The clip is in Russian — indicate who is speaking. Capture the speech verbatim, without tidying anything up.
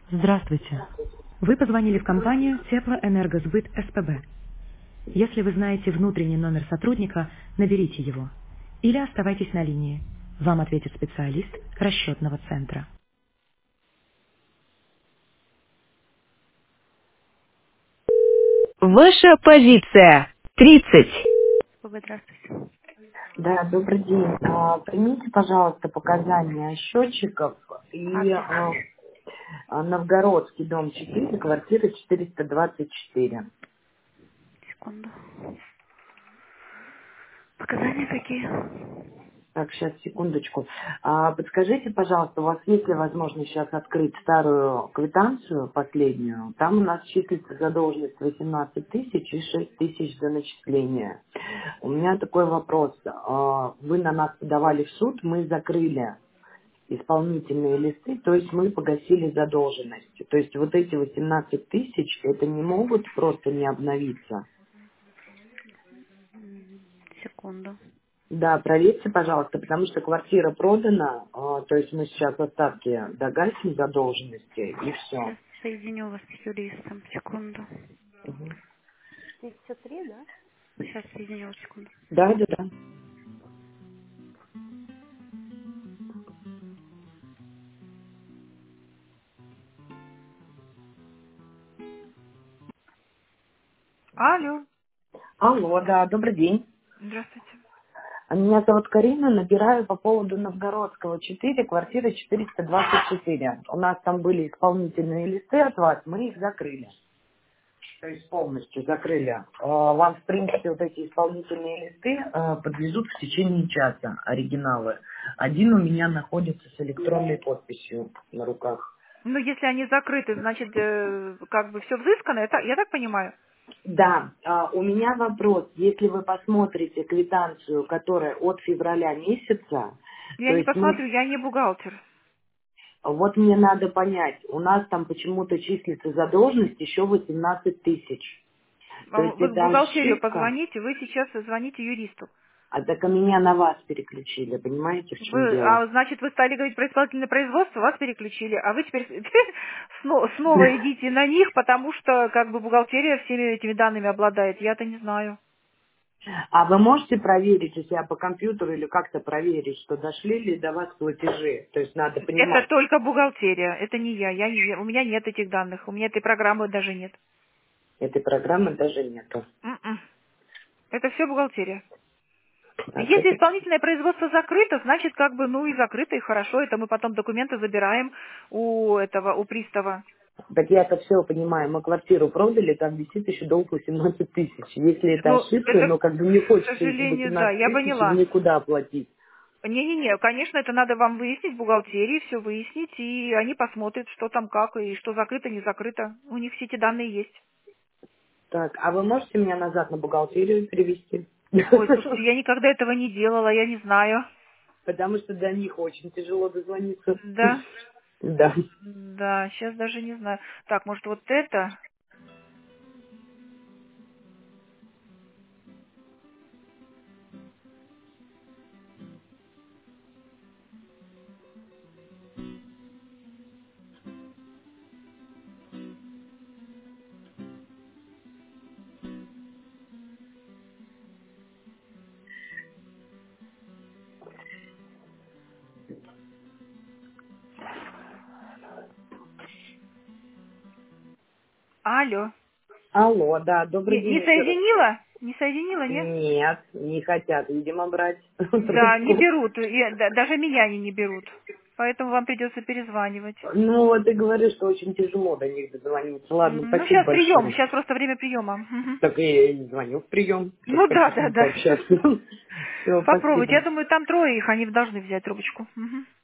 Speaker 1: Здравствуйте. Вы позвонили в компанию Теплоэнергосбыт СПБ. Если вы знаете внутренний номер сотрудника, наберите его. Или оставайтесь на линии. Вам ответит специалист расчетного центра. Ваша позиция. тридцать. Здравствуйте.
Speaker 2: Да, добрый день. А, Примите, пожалуйста, показания счетчиков и
Speaker 1: Адрес.
Speaker 2: а, а, Новгородский, дом четыре, квартира четыреста двадцать четыре.
Speaker 1: Секунду. Показания какие?
Speaker 2: Так, сейчас, секундочку. А, Подскажите, пожалуйста, у вас есть ли возможность сейчас открыть старую квитанцию, последнюю? Там у нас числится задолженность восемнадцать тысяч и шесть тысяч за начисление. У меня такой вопрос. А, Вы на нас подавали в суд, мы закрыли исполнительные листы, то есть мы погасили задолженность. То есть вот эти восемнадцать тысяч, это не могут просто не обновиться.
Speaker 1: Секунду.
Speaker 2: Да, проверьте, пожалуйста, потому что квартира продана, а, то есть мы сейчас остатки догасим задолженности и все.
Speaker 1: Сейчас соединю вас с юристом. Секунду. Сейчас соединю вас, секунду.
Speaker 2: Да, да, да.
Speaker 1: Алло.
Speaker 2: Алло, да, добрый день.
Speaker 1: Здравствуйте.
Speaker 2: А Меня зовут Карина, набираю по поводу Новгородского четыре, квартира четыреста двадцать четыре. У нас там были исполнительные листы от вас, мы их закрыли. То есть полностью закрыли. А, Вам, в принципе, вот эти исполнительные листы а, подвезут в течение часа, оригиналы. Один у меня находится с электронной подписью на руках.
Speaker 1: Ну, если они закрыты, значит, э, как бы все взыскано, это, я так понимаю?
Speaker 2: Да, а, у меня вопрос. Если вы посмотрите квитанцию, которая от февраля месяца,
Speaker 1: Я
Speaker 2: то
Speaker 1: не
Speaker 2: есть мы,
Speaker 1: посмотрю, я не бухгалтер.
Speaker 2: вот мне надо понять, у нас там почему-то числится задолженность еще восемнадцать тысяч. То
Speaker 1: Вам-
Speaker 2: есть
Speaker 1: Вы в
Speaker 2: это
Speaker 1: бухгалтерию
Speaker 2: ошибка,
Speaker 1: позвоните, вы сейчас звоните юристу.
Speaker 2: а так а меня на вас переключили, понимаете, в чем
Speaker 1: Вы,
Speaker 2: дело?
Speaker 1: а значит, вы стали говорить про исполнительное производство, вас переключили, а вы теперь сно- снова идите на них, потому что как бы бухгалтерия всеми этими данными обладает. Я-то не знаю.
Speaker 2: А вы можете проверить у себя по компьютеру или как-то проверить, что дошли ли до вас платежи? То есть надо
Speaker 1: Это
Speaker 2: понимать,
Speaker 1: только бухгалтерия, это не я. я не- у меня нет этих данных, у меня этой программы даже нет.
Speaker 2: этой программы даже нету.
Speaker 1: М-м. Это все бухгалтерия.
Speaker 2: Так,
Speaker 1: Если
Speaker 2: это...
Speaker 1: исполнительное производство закрыто, значит, как бы, ну и закрыто, и хорошо. Это мы потом документы забираем у этого, у пристава.
Speaker 2: так я это все понимаю. Мы квартиру продали, там висит еще долг восемнадцать тысяч. Если это
Speaker 1: Ну,
Speaker 2: ошибка,
Speaker 1: это,
Speaker 2: ну как бы не
Speaker 1: к
Speaker 2: хочется эти
Speaker 1: сожалению, да,
Speaker 2: восемнадцать
Speaker 1: я
Speaker 2: тысяч в
Speaker 1: поняла.
Speaker 2: никуда оплатить.
Speaker 1: Не-не-не, конечно, это надо вам выяснить в бухгалтерии, все выяснить, и они посмотрят, что там как, и что закрыто, не закрыто. У них все эти данные есть.
Speaker 2: Так, а вы можете меня назад на бухгалтерию перевести?
Speaker 1: Ой, слушайте, я никогда этого не делала, я не знаю.
Speaker 2: Потому что до них очень тяжело дозвониться.
Speaker 1: Да,
Speaker 2: Да.
Speaker 1: да, сейчас даже не знаю. Так, может, вот это? Алло.
Speaker 2: Алло, да, добрый
Speaker 1: Не, не
Speaker 2: день еще раз.
Speaker 1: соединила? Не соединила, нет?
Speaker 2: Нет, не хотят, видимо, брать
Speaker 1: Да, не
Speaker 2: трубку.
Speaker 1: берут. И да- даже меня они не берут. Поэтому вам придется перезванивать.
Speaker 2: Ну, вот и говорю, что очень тяжело до них дозвониться. Ладно,
Speaker 1: М, Ну,
Speaker 2: спасибо
Speaker 1: сейчас прием,
Speaker 2: большое.
Speaker 1: сейчас просто время приема. Мгм.
Speaker 2: Так я и не звоню в прием. Сейчас
Speaker 1: Ну да,
Speaker 2: хочу с
Speaker 1: да,
Speaker 2: ним
Speaker 1: да.
Speaker 2: пообщаться. Все,
Speaker 1: Попробуйте.
Speaker 2: спасибо.
Speaker 1: Я думаю, там трое их, они должны взять трубочку. Мгм.